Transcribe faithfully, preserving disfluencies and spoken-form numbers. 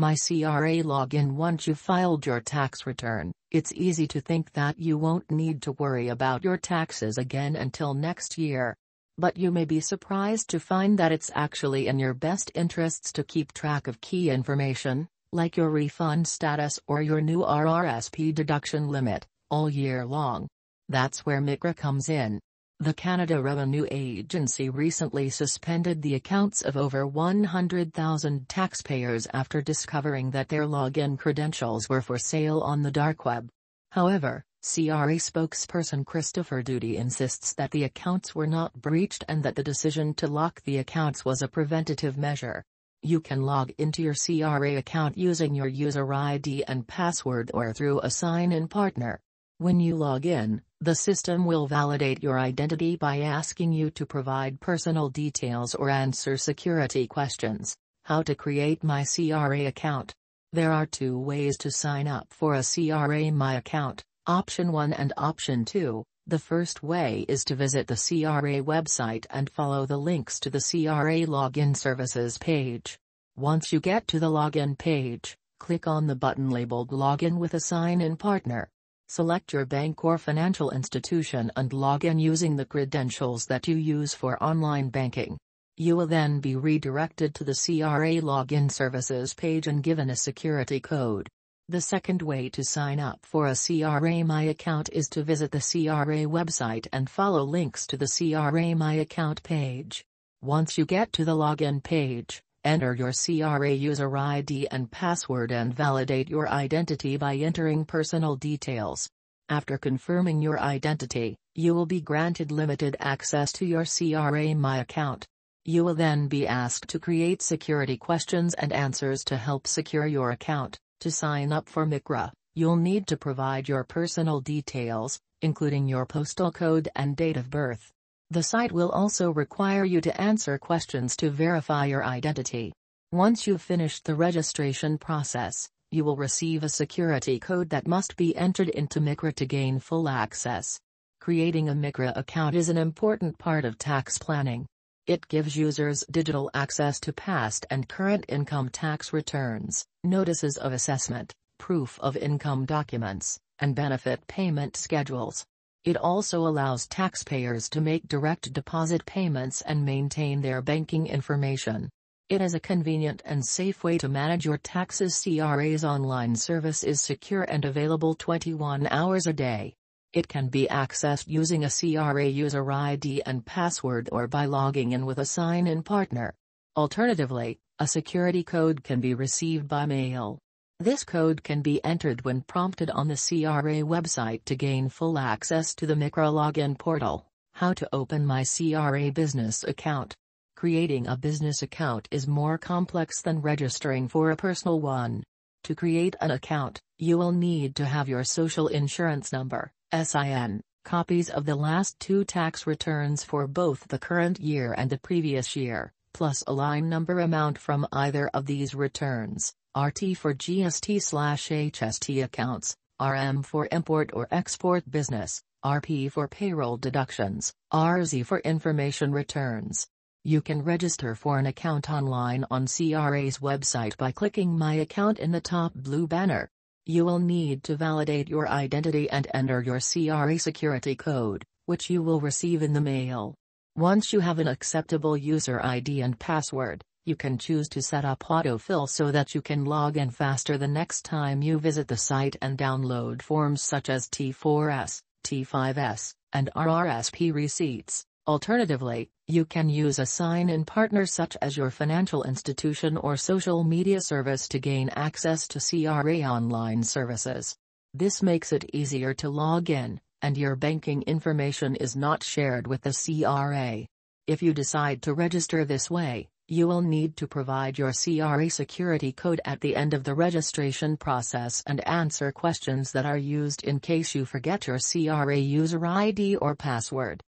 MyCRA login. Once you've filed your tax return, it's easy to think that you won't need to worry about your taxes again until next year. But you may be surprised to find that it's actually in your best interests to keep track of key information, like your refund status or your new R R S P deduction limit, all year long. That's where M I C R A comes in. The Canada Revenue Agency recently suspended the accounts of over one hundred thousand taxpayers after discovering that their login credentials were for sale on the dark web. However, C R A spokesperson Christopher Doody insists that the accounts were not breached and that the decision to lock the accounts was a preventative measure. You can log into your C R A account using your user I D and password or through a sign-in partner. When you log in, the system will validate your identity by asking you to provide personal details or answer security questions. How to create MyCRA account? There are two ways to sign up for a C R A My account, option one and option two. The first way is to visit the C R A website and follow the links to the C R A login services page. Once you get to the login page, click on the button labeled Login with a sign-in partner. Select your bank or financial institution and log in using the credentials that you use for online banking. You will then be redirected to the C R A login services page and given a security code. The second way to sign up for a C R A My account is to visit the C R A website and follow links to the C R A My account page. Once you get to the login page, enter your C R A user I D and password and validate your identity by entering personal details. After confirming your identity, you will be granted limited access to your C R A My account. You will then be asked to create security questions and answers to help secure your account. To sign up for M I C R A, you'll need to provide your personal details, including your postal code and date of birth. The site will also require you to answer questions to verify your identity. Once you've finished the registration process, you will receive a security code that must be entered into M I C R A to gain full access. Creating a M I C R A account is an important part of tax planning. It gives users digital access to past and current income tax returns, notices of assessment, proof of income documents, and benefit payment schedules. It also allows taxpayers to make direct deposit payments and maintain their banking information. It is a convenient and safe way to manage your taxes. C R A's online service is secure and available twenty-one hours a day. It can be accessed using a C R A user I D and password or by logging in with a sign-in partner. Alternatively, a security code can be received by mail. This code can be entered when prompted on the C R A website to gain full access to the M I C R A login portal. How to open MyCRA business account? Creating a business account is more complex than registering for a personal one. To create an account, you will need to have your social insurance number, S I N, copies of the last two tax returns for both the current year and the previous year, plus a line number amount from either of these returns. R T for G S T slash H S T accounts, R M for import or export business, R P for payroll deductions, R Z for information returns. You can register for an account online on C R A's website by clicking My Account in the top blue banner. You will need to validate your identity and enter your C R A security code, which you will receive in the mail. Once you have an acceptable user I D and password, you can choose to set up autofill so that you can log in faster the next time you visit the site and download forms such as T four S, T five S, and R R S P receipts. Alternatively, you can use a sign-in partner such as your financial institution or social media service to gain access to C R A online services. This makes it easier to log in, and your banking information is not shared with the C R A. If you decide to register this way, you will need to provide your C R A security code at the end of the registration process and answer questions that are used in case you forget your C R A user I D or password.